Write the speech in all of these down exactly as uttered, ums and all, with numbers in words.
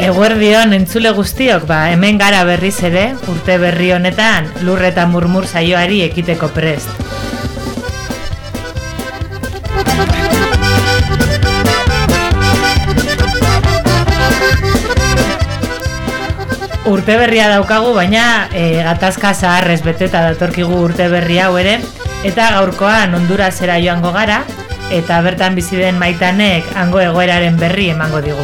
Eguerdion entzule guztiok, ba, hemen gara berriz ere, urte berri honetan lur eta murmur saioari ekiteko prest. Urte berria daukagu, baina e, gatazka zaharrez beteta datorkigu urte berri hau ere, eta gaurkoan Hondurasera joango gara, eta bertan bizi den Maitanek hango egoeraren berri emango digu.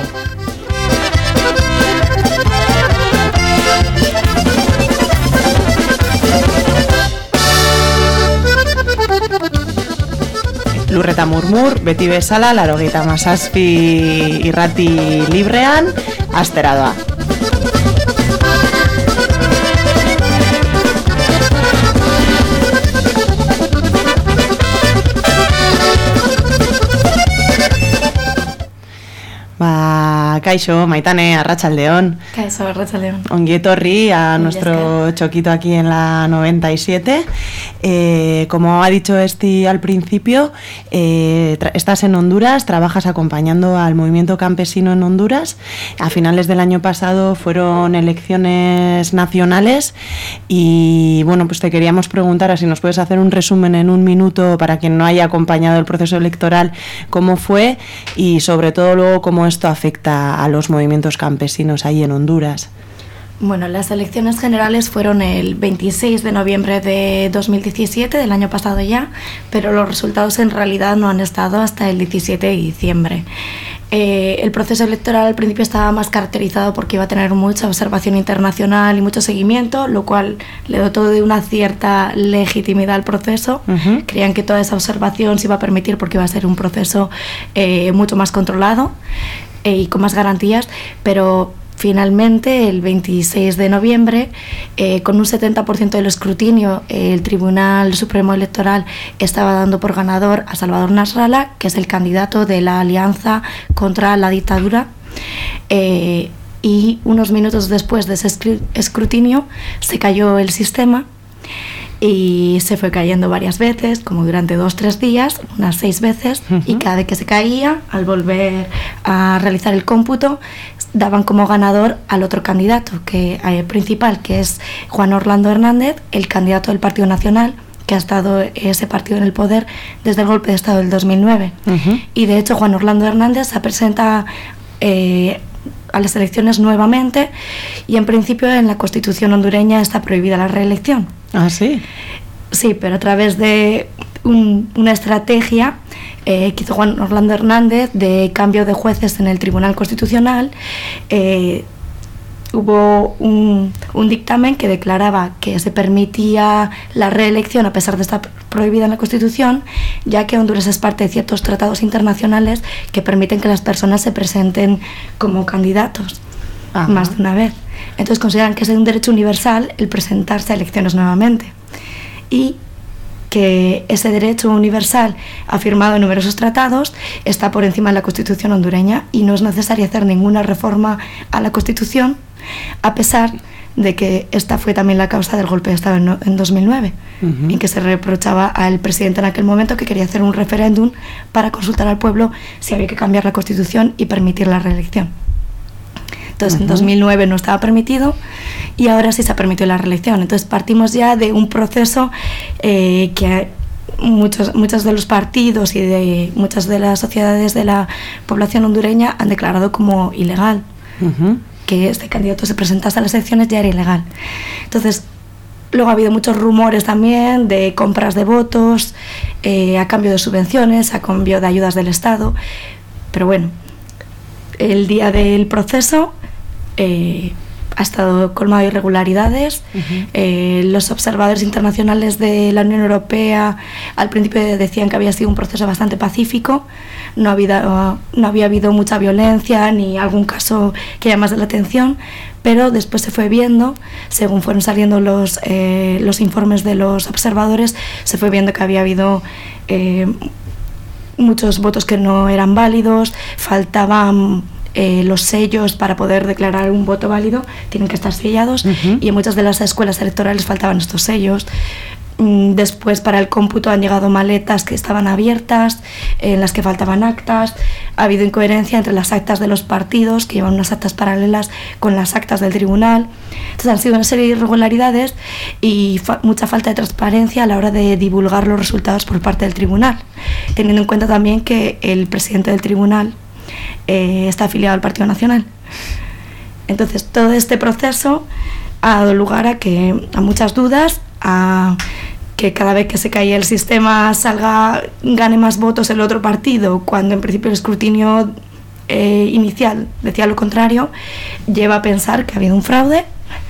Lur eta murmur, beti bezala, laurogeita hamazazpi irrati librean, astera doa. Ba, kaixo, Maitane, arratsaldeon. Kaixo, arratsaldeon. Ongi etorri a nuestro choquito aquí en la noventa y siete. Eh, como ha dicho Esti al principio, eh, estás en Honduras, trabajas acompañando al movimiento campesino en Honduras. A finales del año pasado fueron elecciones nacionales y, bueno, pues te queríamos preguntar si nos puedes hacer un resumen en un minuto para quien no haya acompañado el proceso electoral, cómo fue y, sobre todo, luego cómo esto afecta a los movimientos campesinos ahí en Honduras. Bueno, las elecciones generales fueron el veintiséis de noviembre de dos mil diecisiete, del año pasado ya, pero los resultados en realidad no han estado hasta el diecisiete de diciembre. Eh, el proceso electoral al principio estaba más caracterizado porque iba a tener mucha observación internacional y mucho seguimiento, lo cual le dotó de una cierta legitimidad al proceso. Uh-huh. Creían que toda esa observación se iba a permitir porque iba a ser un proceso eh, mucho más controlado eh, y con más garantías, pero finalmente, el veintiséis de noviembre, eh, con un setenta por ciento del escrutinio, eh, el Tribunal Supremo Electoral estaba dando por ganador a Salvador Nasrallah, que es el candidato de la Alianza contra la Dictadura, eh, y unos minutos después de ese escrutinio se cayó el sistema y se fue cayendo varias veces, como durante dos o tres días, unas seis veces, uh-huh. Y cada vez que se caía, al volver a realizar el cómputo, daban como ganador al otro candidato que, eh, principal, que es Juan Orlando Hernández, el candidato del Partido Nacional, que ha estado ese partido en el poder desde el golpe de Estado del dos mil nueve. Uh-huh. Y de hecho Juan Orlando Hernández se presenta eh, a las elecciones nuevamente y en principio en la Constitución hondureña está prohibida la reelección. Ah, sí. Sí, pero a través de un, una estrategia eh, que hizo Juan Orlando Hernández de cambio de jueces en el Tribunal Constitucional, eh, hubo un, un dictamen que declaraba que se permitía la reelección a pesar de estar prohibida en la Constitución, ya que Honduras es parte de ciertos tratados internacionales que permiten que las personas se presenten como candidatos. Ajá. Más de una vez. Entonces consideran que es un derecho universal el presentarse a elecciones nuevamente y que ese derecho universal afirmado en numerosos tratados está por encima de la Constitución hondureña y no es necesario hacer ninguna reforma a la Constitución, a pesar de que esta fue también la causa del golpe de Estado en, en dos mil nueve, uh-huh. En que se reprochaba al presidente en aquel momento que quería hacer un referéndum para consultar al pueblo si había que cambiar la Constitución y permitir la reelección. Entonces, uh-huh. En dos mil nueve no estaba permitido y ahora sí se ha permitido la reelección. Entonces, partimos ya de un proceso eh, que muchos, muchos de los partidos y de muchas de las sociedades de la población hondureña han declarado como ilegal. Uh-huh. Que este candidato se presentase a las elecciones ya era ilegal. Entonces, luego ha habido muchos rumores también de compras de votos eh, a cambio de subvenciones, a cambio de ayudas del Estado. Pero bueno, el día del proceso eh, ha estado colmado de irregularidades. Uh-huh. Eh, los observadores internacionales de la Unión Europea al principio decían que había sido un proceso bastante pacífico, no había, no había habido mucha violencia ni algún caso que llamase la atención, pero después se fue viendo, según fueron saliendo los, eh, los informes de los observadores, se fue viendo que había habido eh, muchos votos que no eran válidos, faltaban eh, los sellos para poder declarar un voto válido, tienen que estar sellados, uh-huh. Y en muchas de las escuelas electorales faltaban estos sellos. Después, para el cómputo han llegado maletas que estaban abiertas, en las que faltaban actas. Ha habido incoherencia entre las actas de los partidos, que llevan unas actas paralelas, con las actas del tribunal. Entonces han sido una serie de irregularidades y fa- mucha falta de transparencia a la hora de divulgar los resultados por parte del tribunal, teniendo en cuenta también que el presidente del tribunal eh, está afiliado al Partido Nacional. Entonces, todo este proceso ha dado lugar a, que, a muchas dudas, a que cada vez que se cae el sistema salga, gane más votos el otro partido, cuando en principio el escrutinio eh, inicial decía lo contrario, lleva a pensar que ha habido un fraude,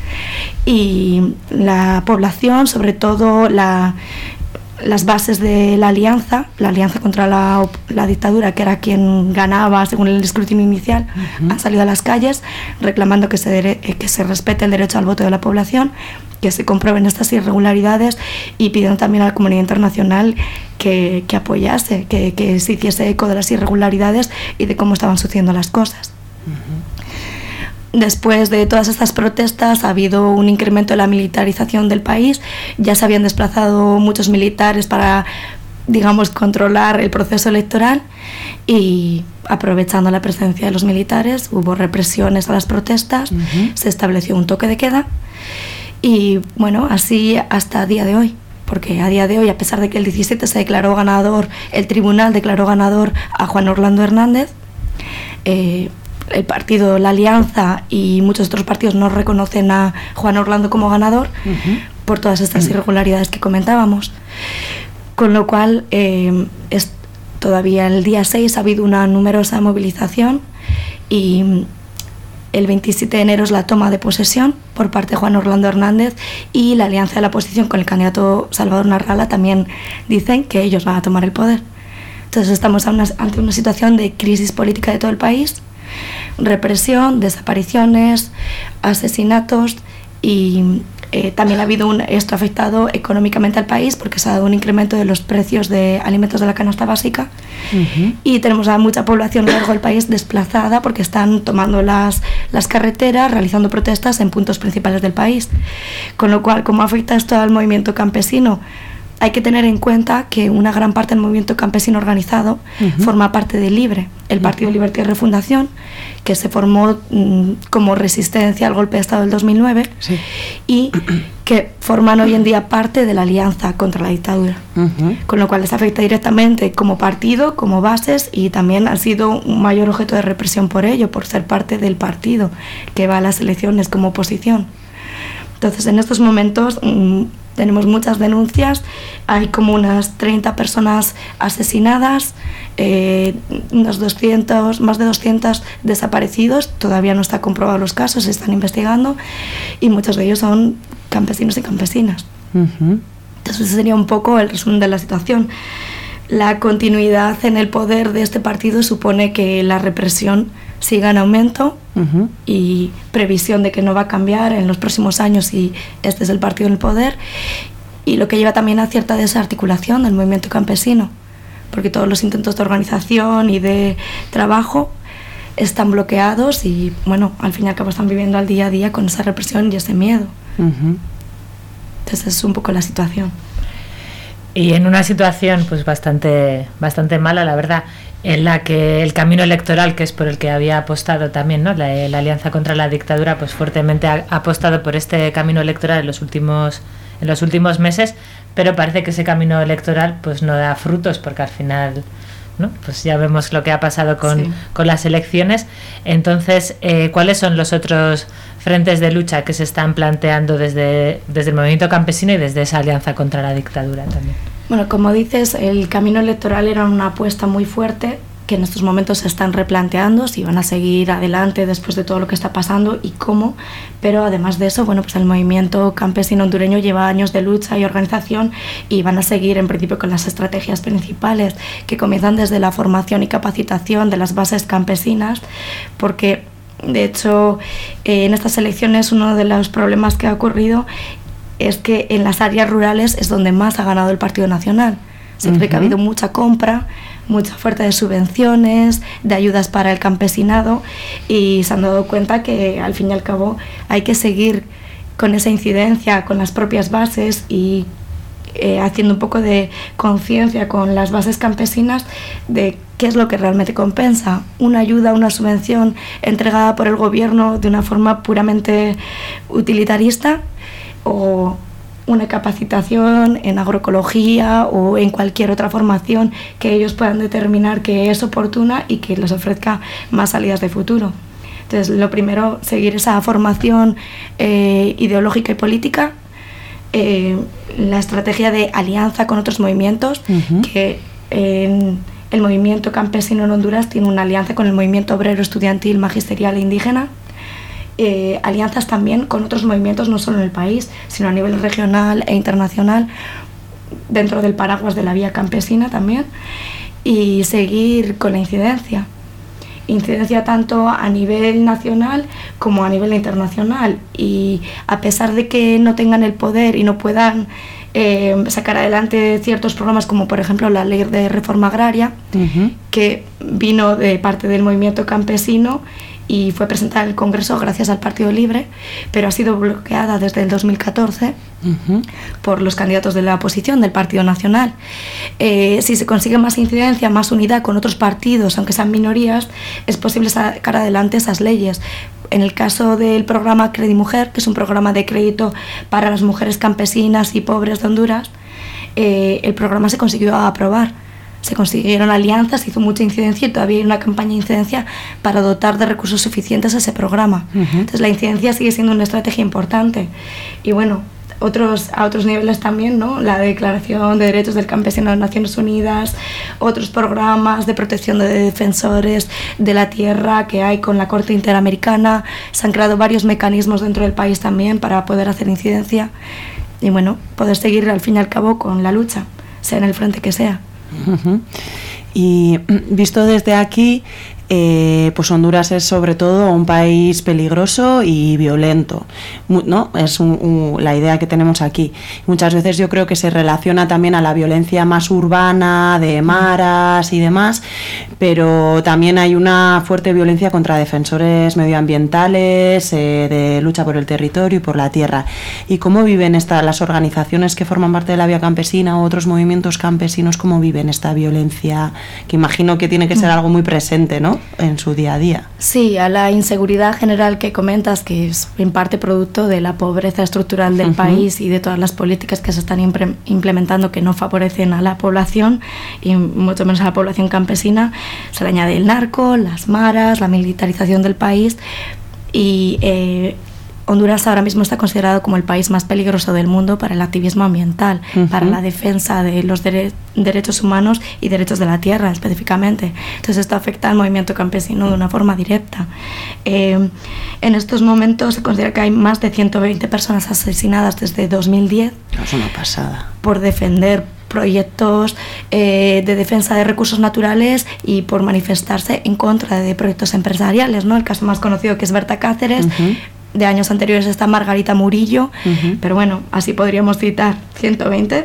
y la población, sobre todo la, las bases de la alianza, la alianza contra la, la dictadura, que era quien ganaba según el escrutinio inicial, uh-huh. han salido a las calles reclamando que se, dere- que se respete el derecho al voto de la población, que se comprueben estas irregularidades, y pidieron también a la comunidad internacional que, que apoyase, que, que se hiciese eco de las irregularidades y de cómo estaban sucediendo las cosas. Uh-huh. Después de todas estas protestas ha habido un incremento de la militarización del país. Ya se habían desplazado muchos militares para, digamos, controlar el proceso electoral, y aprovechando la presencia de los militares hubo represiones a las protestas, uh-huh. se estableció un toque de queda. Y bueno, así hasta el día de hoy, porque a día de hoy, a pesar de que el diecisiete se declaró ganador, el tribunal declaró ganador a Juan Orlando Hernández, eh, el partido, la Alianza y muchos otros partidos no reconocen a Juan Orlando como ganador, uh-huh. por todas estas irregularidades que comentábamos. Con lo cual, eh, es, todavía el día seis ha habido una numerosa movilización, y el veintisiete de enero es la toma de posesión por parte de Juan Orlando Hernández, y la alianza de la oposición con el candidato Salvador Narrala también dicen que ellos van a tomar el poder. Entonces estamos ante una situación de crisis política de todo el país, represión, desapariciones, asesinatos, y eh, también ha habido un, esto ha afectado económicamente al país, porque se ha dado un incremento de los precios de alimentos de la canasta básica, uh-huh. y tenemos a mucha población a lo largo del país desplazada porque están tomando las, las carreteras, realizando protestas en puntos principales del país. Con lo cual, ¿cómo afecta esto al movimiento campesino? Hay que tener en cuenta que una gran parte del movimiento campesino organizado uh-huh. forma parte de LIBRE, el Partido Libertad y Refundación, que se formó mm, como resistencia al golpe de Estado del dos mil nueve, sí. y que forman hoy en día parte de la Alianza contra la Dictadura. Uh-huh. Con lo cual les afecta directamente como partido, como bases, y también han sido un mayor objeto de represión por ello, por ser parte del partido que va a las elecciones como oposición. Entonces, en estos momentos mmm, tenemos muchas denuncias, hay como unas treinta personas asesinadas, eh, unos doscientos, más de doscientos desaparecidos, todavía no está comprobado los casos, se están investigando, y muchos de ellos son campesinos y campesinas. Uh-huh. Entonces ese sería un poco el resumen de la situación. La continuidad en el poder de este partido supone que la represión siga en aumento, uh-huh. y previsión de que no va a cambiar en los próximos años si este es el partido en el poder, y lo que lleva también a cierta desarticulación del movimiento campesino, porque todos los intentos de organización y de trabajo están bloqueados, y bueno, al fin y al cabo están viviendo al día a día con esa represión y ese miedo. Uh-huh. Entonces es un poco la situación. Y en una situación pues bastante, bastante mala, la verdad, en la que el camino electoral, que es por el que había apostado también, ¿no?, la, la Alianza contra la Dictadura, pues fuertemente ha, ha apostado por este camino electoral en los últimos en los últimos meses, pero parece que ese camino electoral pues no da frutos, porque al final, ¿no?, pues ya vemos lo que ha pasado con, sí. con las elecciones. Entonces, eh, ¿cuáles son los otros frentes de lucha que se están planteando desde, desde el movimiento campesino y desde esa Alianza contra la Dictadura también? Bueno, como dices, el camino electoral era una apuesta muy fuerte, que en estos momentos se están replanteando si van a seguir adelante después de todo lo que está pasando y cómo, pero además de eso, bueno, pues el movimiento campesino hondureño lleva años de lucha y organización, y van a seguir en principio con las estrategias principales que comienzan desde la formación y capacitación de las bases campesinas, porque de hecho eh, en estas elecciones uno de los problemas que ha ocurrido es que en las áreas rurales es donde más ha ganado el Partido Nacional. Se cree uh-huh. que ha habido mucha compra, mucha oferta de subvenciones, de ayudas para el campesinado, y se han dado cuenta que al fin y al cabo hay que seguir con esa incidencia, con las propias bases, y eh, haciendo un poco de conciencia con las bases campesinas de qué es lo que realmente compensa. Una ayuda, una subvención entregada por el gobierno de una forma puramente utilitarista, o una capacitación en agroecología o en cualquier otra formación que ellos puedan determinar que es oportuna y que les ofrezca más salidas de futuro. Entonces, lo primero, seguir esa formación eh, ideológica y política, eh, la estrategia de alianza con otros movimientos, uh-huh. que en el movimiento campesino en Honduras tiene una alianza con el movimiento obrero estudiantil, magisterial e indígena, eh, alianzas también con otros movimientos no solo en el país, sino a nivel regional e internacional, dentro del paraguas de la vía campesina también, y seguir con la incidencia. Incidencia tanto a nivel nacional como a nivel internacional, y a pesar de que no tengan el poder y no puedan eh, sacar adelante ciertos programas como por ejemplo la ley de reforma agraria, uh-huh. que vino de parte del movimiento campesino y fue presentada en el Congreso gracias al Partido Libre, pero ha sido bloqueada desde el dos mil catorce uh-huh. por los candidatos de la oposición del Partido Nacional. Eh, si se consigue más incidencia, más unidad con otros partidos, aunque sean minorías, es posible sacar adelante esas leyes. En el caso del programa Credimujer, que es un programa de crédito para las mujeres campesinas y pobres de Honduras, eh, el programa se consiguió aprobar. Se consiguieron alianzas, hizo mucha incidencia y todavía hay una campaña de incidencia para dotar de recursos suficientes a ese programa. Uh-huh. Entonces la incidencia sigue siendo una estrategia importante. Y bueno, otros, a otros niveles también, ¿no? La Declaración de Derechos del Campesino de las Naciones Unidas, otros programas de protección de defensores de la tierra que hay con la Corte Interamericana. Se han creado varios mecanismos dentro del país también para poder hacer incidencia y bueno, poder seguir al fin y al cabo con la lucha, sea en el frente que sea. Uh-huh. Y visto desde aquí, eh, pues Honduras es sobre todo un país peligroso y violento, ¿no? Es un, un, la idea que tenemos aquí. Muchas veces yo creo que se relaciona también a la violencia más urbana, de maras y demás, pero también hay una fuerte violencia contra defensores medioambientales, eh, de lucha por el territorio y por la tierra. ¿Y cómo viven esta, las organizaciones que forman parte de la Vía Campesina o otros movimientos campesinos, cómo viven esta violencia, que imagino que tiene que ser algo muy presente, ¿no?, en su día a día? Sí, a la inseguridad general que comentas, que es en parte producto de la pobreza estructural del uh-huh. país y de todas las políticas que se están impre- implementando que no favorecen a la población y mucho menos a la población campesina, se le añade el narco, las maras, la militarización del país y eh, Honduras ahora mismo está considerado como el país más peligroso del mundo para el activismo ambiental, uh-huh. para la defensa de los dere- derechos humanos y derechos de la tierra específicamente. Entonces esto afecta al movimiento campesino de una forma directa. Eh, en estos momentos se considera que hay más de ciento veinte personas asesinadas desde dos mil diez. Es una pasada. Por defender proyectos eh, de defensa de recursos naturales y por manifestarse en contra de proyectos empresariales, ¿no? El caso más conocido, que es Berta Cáceres. Uh-huh. De años anteriores está Margarita Murillo, uh-huh. pero bueno, así podríamos citar ciento veinte.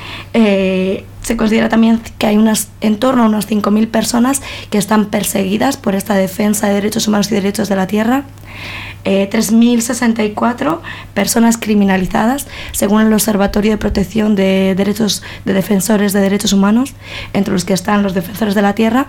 Eh, se considera también que hay unas, en torno a unas cinco mil personas que están perseguidas por esta defensa de derechos humanos y derechos de la tierra. Eh, tres mil sesenta y cuatro personas criminalizadas, según el Observatorio de Protección de Derechos de Defensores de Derechos Humanos, entre los que están los defensores de la tierra,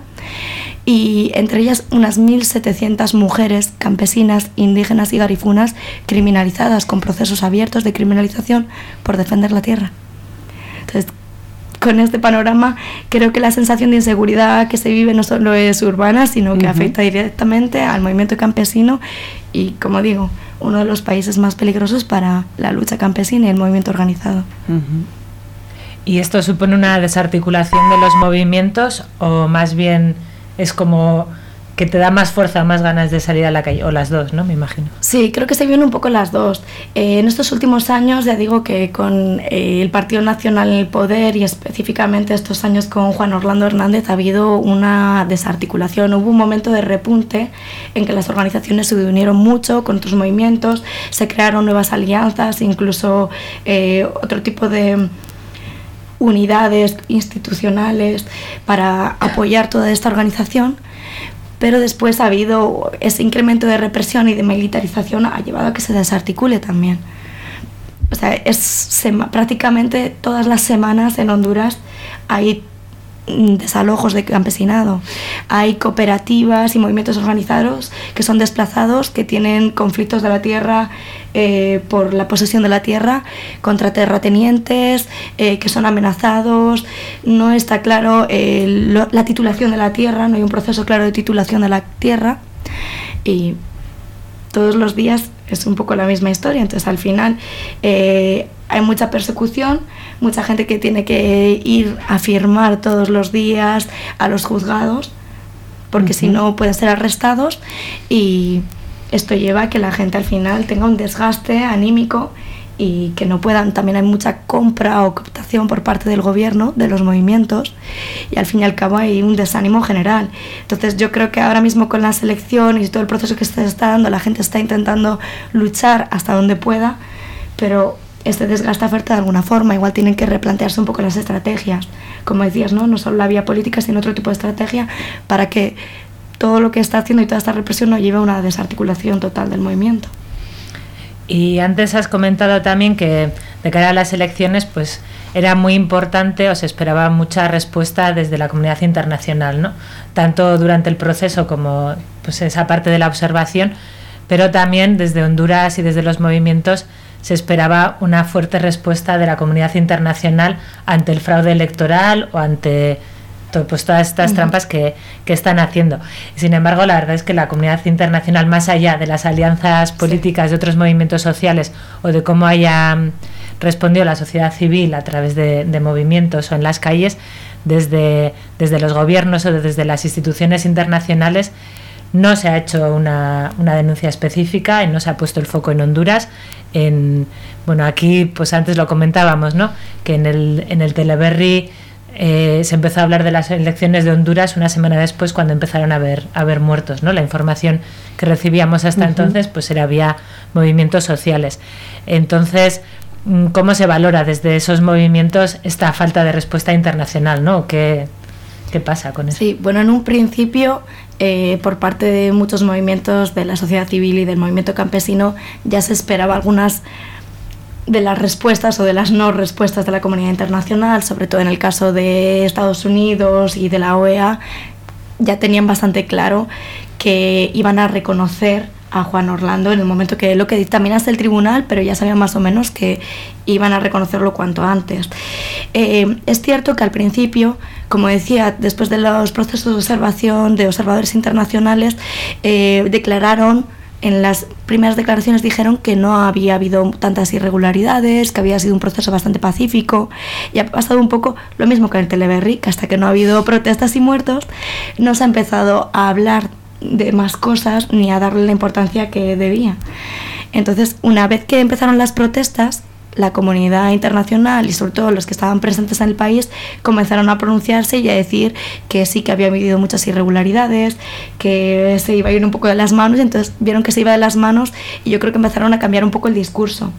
y entre ellas unas mil setecientas mujeres campesinas, indígenas y garifunas criminalizadas con procesos abiertos de criminalización por defender la tierra. Entonces, con este panorama, creo que la sensación de inseguridad que se vive no solo es urbana, sino que uh-huh. afecta directamente al movimiento campesino y, como digo, uno de los países más peligrosos para la lucha campesina y el movimiento organizado. Uh-huh. ¿Y esto supone una desarticulación de los movimientos o más bien es como que te da más fuerza, más ganas de salir a la calle, o las dos, ¿no? Me imagino. Sí, creo que se vienen un poco las dos. Eh, en estos últimos años, ya digo que con eh, el Partido Nacional en el poder y específicamente estos años con Juan Orlando Hernández ha habido una desarticulación. Hubo un momento de repunte en que las organizaciones se unieron mucho con otros movimientos, se crearon nuevas alianzas, incluso eh, otro tipo de unidades institucionales para apoyar toda esta organización. Pero después ha habido ese incremento de represión y de militarización, ha llevado a que se desarticule también. o sea, es sema, prácticamente todas las semanas en Honduras hay desalojos de campesinado, hay cooperativas y movimientos organizados que son desplazados, que tienen conflictos de la tierra eh, por la posesión de la tierra contra terratenientes, eh, que son amenazados, no está claro eh, lo, la titulación de la tierra, no hay un proceso claro de titulación de la tierra, y todos los días es un poco la misma historia. Entonces al final eh, hay mucha persecución, mucha gente que tiene que ir a firmar todos los días a los juzgados, porque uh-huh. si no pueden ser arrestados, y esto lleva a que la gente al final tenga un desgaste anímico y que no puedan, también hay mucha compra o cooptación por parte del gobierno, de los movimientos, y al fin y al cabo hay un desánimo general. Entonces yo creo que ahora mismo con las elecciones y todo el proceso que se está dando, la gente está intentando luchar hasta donde pueda, pero este desgaste afecta de alguna forma, igual tienen que replantearse un poco las estrategias, como decías, ¿no? No solo la vía política, sino otro tipo de estrategia para que todo lo que está haciendo y toda esta represión no lleve a una desarticulación total del movimiento. Y antes has comentado también que de cara a las elecciones pues era muy importante o se esperaba mucha respuesta desde la comunidad internacional, ¿no? Tanto durante el proceso como pues esa parte de la observación, pero también desde Honduras y desde los movimientos se esperaba una fuerte respuesta de la comunidad internacional ante el fraude electoral o ante to, pues todas estas uh-huh. trampas que, que están haciendo. Sin embargo, la verdad es que la comunidad internacional, más allá de las alianzas políticas sí. de otros movimientos sociales o de cómo haya respondido la sociedad civil a través de, de movimientos o en las calles, desde, desde los gobiernos o desde las instituciones internacionales, no se ha hecho una, una denuncia específica y no se ha puesto el foco en Honduras. En, bueno, aquí, pues antes lo comentábamos, ¿no? Que en el, en el Teleberri eh, se empezó a hablar de las elecciones de Honduras una semana después, cuando empezaron a haber, a haber muertos, ¿no? La información que recibíamos hasta uh-huh. entonces, pues era vía movimientos sociales. Entonces, ¿cómo se valora desde esos movimientos esta falta de respuesta internacional, ¿no? ¿Qué, qué pasa con eso? Sí, bueno, en un principio, eh, por parte de muchos movimientos de la sociedad civil y del movimiento campesino, ya se esperaba algunas de las respuestas o de las no respuestas de la comunidad internacional, sobre todo en el caso de Estados Unidos y de la O E A, ya tenían bastante claro que iban a reconocer a Juan Orlando en el momento que lo que dictaminase el tribunal, pero ya sabían más o menos que iban a reconocerlo cuanto antes. Eh, es cierto que al principio, como decía, después de los procesos de observación de observadores internacionales, eh, declararon, en las primeras declaraciones dijeron que no había habido tantas irregularidades, que había sido un proceso bastante pacífico, y ha pasado un poco lo mismo que en el Teleberri, que hasta que no ha habido protestas y muertos, no se ha empezado a hablar de más cosas ni a darle la importancia que debía. Entonces, una vez que empezaron las protestas, la comunidad internacional y sobre todo los que estaban presentes en el país comenzaron a pronunciarse y a decir que sí que había habido muchas irregularidades, que se iba a ir un poco de las manos, y entonces vieron que se iba de las manos y yo creo que empezaron a cambiar un poco el discurso.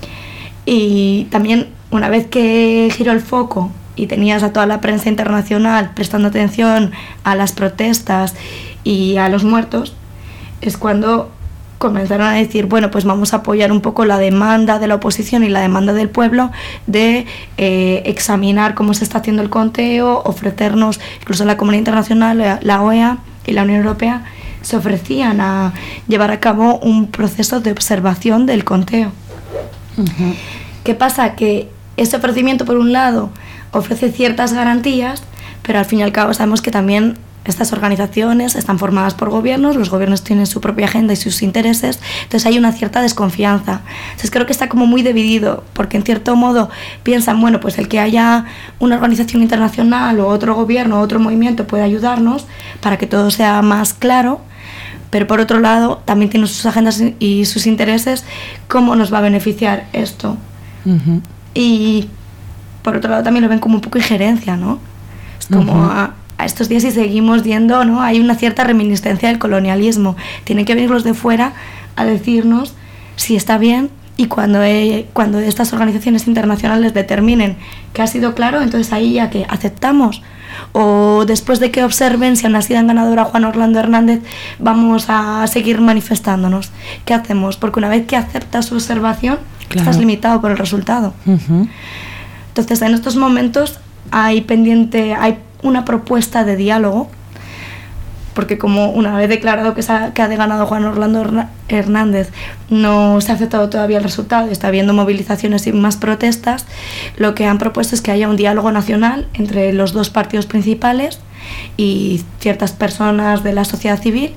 Y también, una vez que giró el foco y tenías a toda la prensa internacional prestando atención a las protestas y a los muertos, es cuando comenzaron a decir, bueno, pues vamos a apoyar un poco la demanda de la oposición y la demanda del pueblo de eh, examinar cómo se está haciendo el conteo, ofrecernos, incluso la comunidad internacional, la O E A y la Unión Europea, se ofrecían a llevar a cabo un proceso de observación del conteo. Uh-huh. ¿Qué pasa? Que ese ofrecimiento, por un lado, ofrece ciertas garantías, pero al fin y al cabo sabemos que también estas organizaciones están formadas por gobiernos, los gobiernos tienen su propia agenda y sus intereses, entonces hay una cierta desconfianza. Entonces creo que está como muy dividido, porque en cierto modo piensan, bueno, pues el que haya una organización internacional o otro gobierno o otro movimiento puede ayudarnos para que todo sea más claro, pero por otro lado también tiene sus agendas y sus intereses, ¿cómo nos va a beneficiar esto? Uh-huh. Y por otro lado también lo ven como un poco injerencia, ¿no? Es como uh-huh. a, a estos días, si seguimos yendo, ¿no? Hay una cierta reminiscencia del colonialismo. Tienen que venir los de fuera a decirnos si está bien, y cuando, eh, cuando estas organizaciones internacionales determinen que ha sido claro, entonces ahí ya que aceptamos. O después de que observen si aún así dan ganador a Juan Orlando Hernández, vamos a seguir manifestándonos. ¿Qué hacemos? Porque una vez que acepta su observación, claro. Estás limitado por el resultado. Uh-huh. Entonces, en estos momentos hay pendiente, hay una propuesta de diálogo, porque como una vez declarado que, se ha, que ha ganado Juan Orlando Hernández, no se ha aceptado todavía el resultado y está habiendo movilizaciones y más protestas, lo que han propuesto es que haya un diálogo nacional entre los dos partidos principales y ciertas personas de la sociedad civil.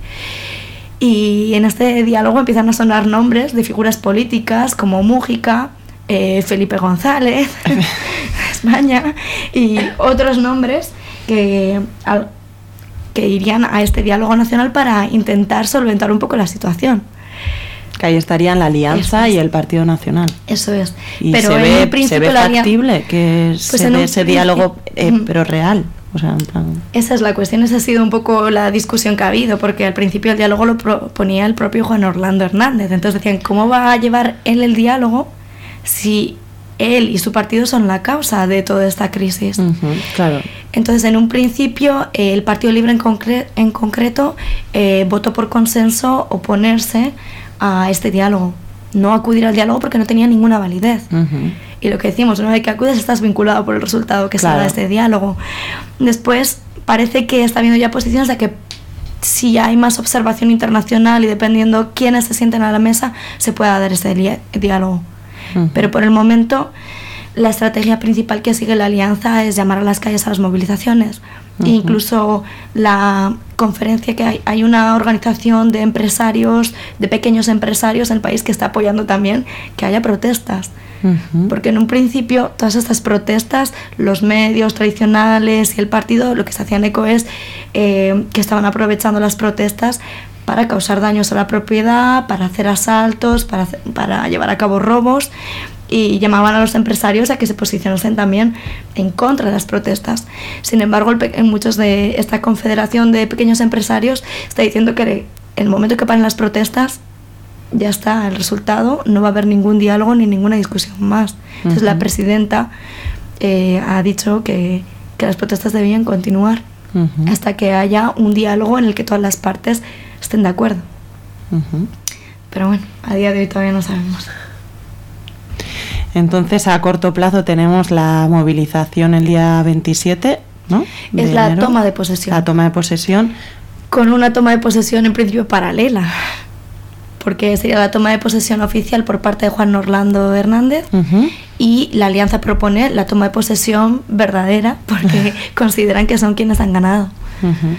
Y en este diálogo empiezan a sonar nombres de figuras políticas como Mújica, eh, Felipe González, España, y otros nombres que... Al, que irían a este diálogo nacional para intentar solventar un poco la situación. Que ahí estarían la Alianza y el Partido Nacional. Eso es. Y pero se, ve, en se ve factible que pues se dé ese diálogo, eh, uh-huh. pero real. O sea, en plan... Esa es la cuestión, esa ha sido un poco la discusión que ha habido, porque al principio el diálogo lo proponía el propio Juan Orlando Hernández. Entonces decían, ¿cómo va a llevar él el diálogo si él y su partido son la causa de toda esta crisis? Uh-huh, claro. Entonces, en un principio, eh, el Partido Libre en, concre- en concreto eh, votó por consenso oponerse a este diálogo, no acudir al diálogo porque no tenía ninguna validez. Uh-huh. Y lo que decimos, una vez que acudes estás vinculado por el resultado que claro. salga de este diálogo. Después, parece que está habiendo ya posiciones de que si hay más observación internacional y dependiendo quiénes se sienten a la mesa, se pueda dar ese li- diálogo. Uh-huh. Pero por el momento, la estrategia principal que sigue la Alianza es llamar a las calles a las movilizaciones. Uh-huh. Incluso la conferencia que hay, hay una organización de empresarios, de pequeños empresarios en el país que está apoyando también que haya protestas. Uh-huh. Porque en un principio todas estas protestas, los medios tradicionales y el partido lo que se hacían eco es eh, que estaban aprovechando las protestas para causar daños a la propiedad, para hacer asaltos, para, hacer, para llevar a cabo robos, y llamaban a los empresarios a que se posicionasen también en contra de las protestas. Sin embargo, el pe- en muchos de esta confederación de pequeños empresarios está diciendo que en el momento que paren las protestas ya está el resultado, no va a haber ningún diálogo ni ninguna discusión más. Entonces uh-huh. la presidenta eh, ha dicho que, que las protestas debían continuar uh-huh. hasta que haya un diálogo en el que todas las partes estén de acuerdo. Uh-huh. Pero bueno, a día de hoy todavía no sabemos. Entonces, a corto plazo tenemos la movilización el día veintisiete, ¿no? Es de la enero. toma de posesión. La toma de posesión. Con una toma de posesión en principio paralela, porque sería la toma de posesión oficial por parte de Juan Orlando Hernández uh-huh. y la Alianza propone la toma de posesión verdadera porque consideran que son quienes han ganado. Uh-huh.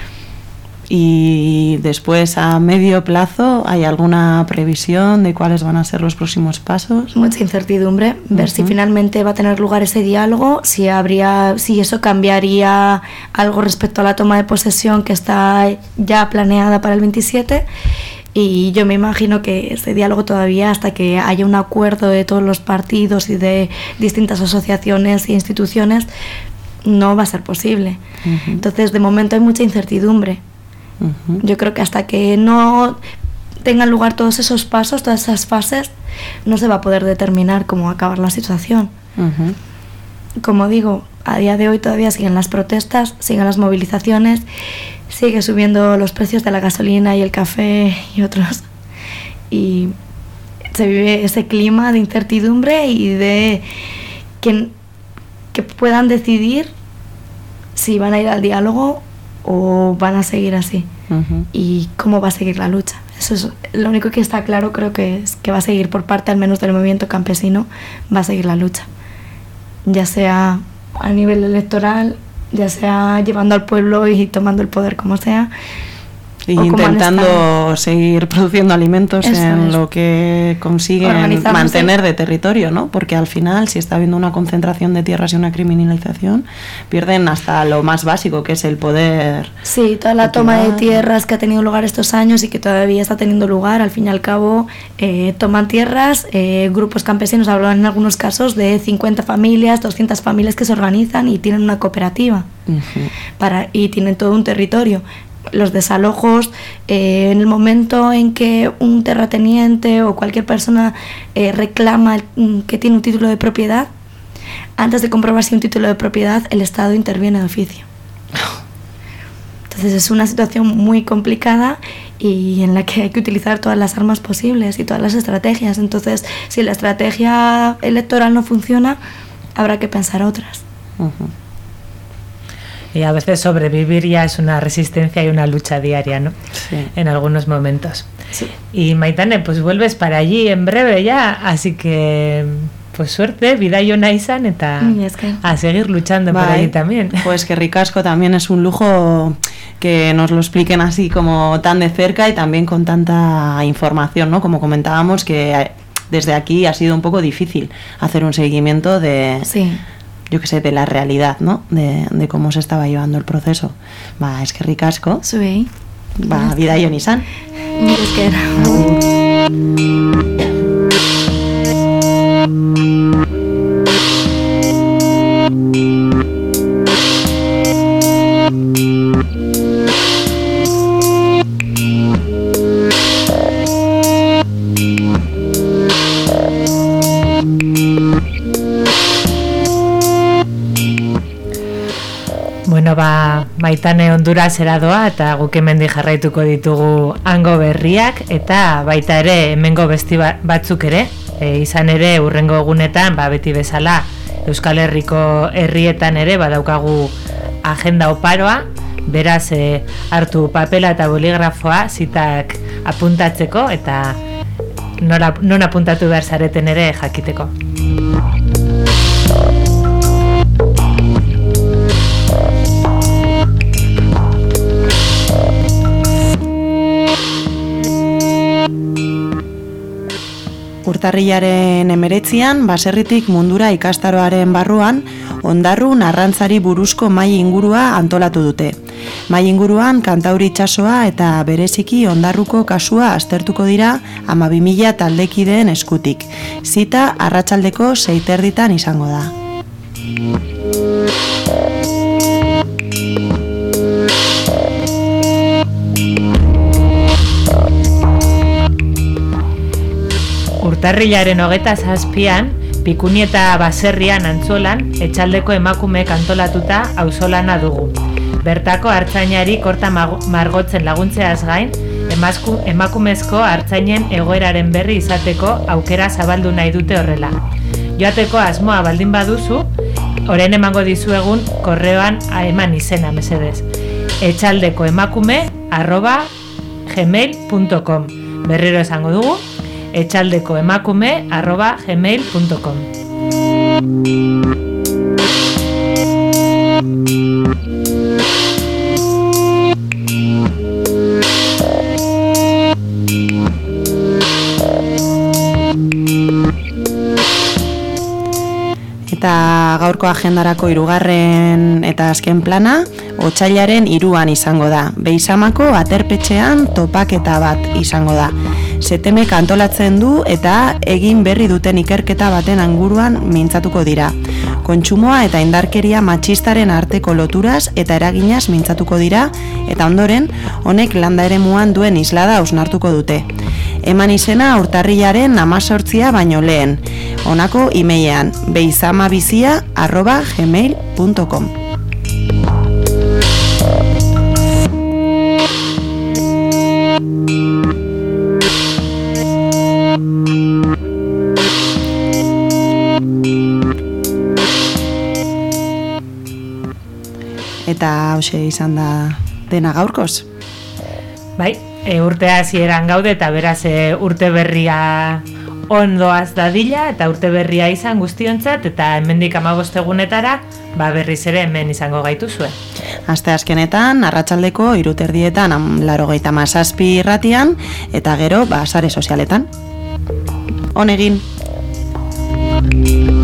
Y después, a medio plazo, ¿hay alguna previsión de cuáles van a ser los próximos pasos? Mucha incertidumbre, ver uh-huh. si finalmente va a tener lugar ese diálogo, si habría, si eso cambiaría algo respecto a la toma de posesión que está ya planeada para el veintisiete. Y yo me imagino que ese diálogo todavía, hasta que haya un acuerdo de todos los partidos y de distintas asociaciones e instituciones, no va a ser posible. Uh-huh. Entonces, de momento hay mucha incertidumbre. Uh-huh. Yo creo que hasta que no tengan lugar todos esos pasos, todas esas fases, no se va a poder determinar cómo acabar la situación. Uh-huh. Como digo, a día de hoy todavía siguen las protestas, siguen las movilizaciones, sigue subiendo los precios de la gasolina y el café y otros, y se vive ese clima de incertidumbre y de que, que puedan decidir si van a ir al diálogo o van a seguir así. Uh-huh. Y cómo va a seguir la lucha. Eso es lo único que está claro, creo que es que va a seguir por parte al menos del movimiento campesino, va a seguir la lucha, ya sea a nivel electoral, ya sea llevando al pueblo y tomando el poder como sea, y intentando seguir produciendo alimentos Eso en es. lo que consiguen mantener de territorio, ¿no? Porque al final, si está habiendo una concentración de tierras y una criminalización, pierden hasta lo más básico, que es el poder. Sí, toda la toma de tierras que ha tenido lugar estos años y que todavía está teniendo lugar, al fin y al cabo, eh, toman tierras, eh, grupos campesinos, hablan en algunos casos de cincuenta familias, doscientas familias que se organizan y tienen una cooperativa uh-huh. para, y tienen todo un territorio. Los desalojos, eh, en el momento en que un terrateniente o cualquier persona eh, reclama el, que tiene un título de propiedad, antes de comprobar si un título de propiedad, el Estado interviene de oficio. Entonces es una situación muy complicada y en la que hay que utilizar todas las armas posibles y todas las estrategias. Entonces, si la estrategia electoral no funciona, habrá que pensar otras. Uh-huh. Y a veces sobrevivir ya es una resistencia y una lucha diaria, ¿no? Sí. En algunos momentos. Sí. Y Maitane, pues vuelves para allí en breve ya, así que pues suerte, bidaia ona izan eta Mm, es que... a seguir luchando Bye. por allí también. Pues que ricasco, también es un lujo que nos lo expliquen así como tan de cerca y también con tanta información, ¿no? Como comentábamos, que desde aquí ha sido un poco difícil hacer un seguimiento de... Sí. yo que sé, de la realidad, ¿no? De, de cómo se estaba llevando el proceso. Va, es que ricasco. Zuei. Va, bidaia ona izan. Mira, es que... Bueno, ba, Maitane Hondurasera doa eta guk hemendik jarraituko ditugu hango berriak eta baita ere hemengo besti ba- batzuk ere, e, izan ere hurrengo egunetan, ba, beti bezala Euskal Herriko herrietan ere badaukagu agenda oparoa, beraz e, hartu papela eta boligrafoa zitak apuntatzeko eta nora, non apuntatu behar zareten ere jakiteko. Urtarrilaren emeretzian, baserritik mundura ikastaroaren barruan, ondarrun arrantzari buruzko mahai ingurua antolatu dute. Mahai inguruan kantauri itsasoa eta bereziki ondarruko kasua aztertuko dira hamabi mila taldekideen eskutik. Zita arratsaldeko seiterditan izango da. Urtarrilaren hogeta zazpian, Pikuni eta Baserrian Antzolan, etxaldeko emakumeek antolatuta auzolana dugu. Bertako hartzainari korta margotzen laguntzeaz gain, emazku, emakumezko hartzainen egoeraren berri izateko aukera zabaldu nahi dute horrela. Joateko asmoa baldin baduzu, orain emango dizuegun korreoan eman izena mesedez. etxaldeko emakume arroba gmail punto com. Berriro esango dugu, etxaldeko emakume arroba gmail punto com. Eta gaurko agendarako hirugarren eta azken plana, otsailaren hiruan izango da. Beizamako aterpetxean topaketa bat izango da. Setemek antolatzen du eta egin berri duten ikerketa baten inguruan mintzatuko dira. Kontsumoa eta indarkeria matxistaren arteko loturaz eta eraginaz mintzatuko dira, eta ondoren, honek landa eremuan duen islada hausnartuko dute. Eman izena urtarrilaren hamazortzia baino lehen. Honako emailean beizamabizia arroba gmail punto com. Eta hauxe izan da dena gaurkoz. Bai, e, urtea hasieran gaude eta beraz e, urte berria ondoaz dadila eta urte berria izan guztiontzat eta hemendik hamabost egunetara ba berriz ere hemen izango gaituzue. Aste azkenetan, arratsaldeko hiruterdietan laurogeita hamazazpi irratian eta gero ba sare sozialetan. On egin.